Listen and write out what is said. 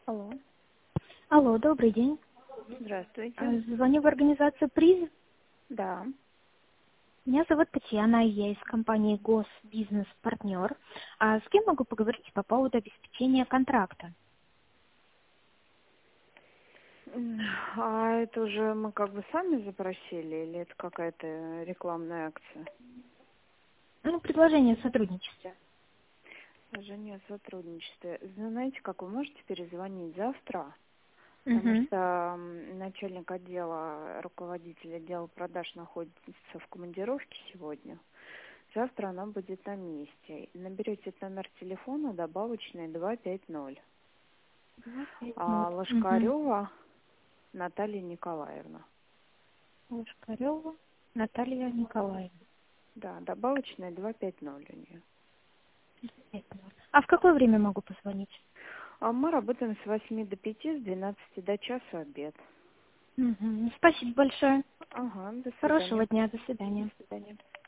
Алло, Алло, добрый день. здравствуйте. Звоню в организацию «Приз». Да. Меня зовут Татьяна, я из компании «Госбизнес-партнер». А с кем могу поговорить по поводу обеспечения контракта? А это уже мы как бы сами запросили или это какая-то рекламная акция? Ну, предложение о сотрудничестве. Даже нет сотрудничества. Знаете, как вы можете перезвонить завтра? Потому Угу. что начальник отдела, руководитель отдела продаж находится в командировке сегодня. Завтра она будет на месте. Наберете номер телефона добавочный 250. 250. А Угу. Лошкарева Наталья Николаевна. Лошкарева Наталья Николаевна. Да, добавочная 250 у нее. 250. А в какое время могу позвонить? А мы работаем с 8 до 5, с 12 до часа обед. Угу. Спасибо большое. Ага, до Хорошего свидания. дня, до До свидания. свидания.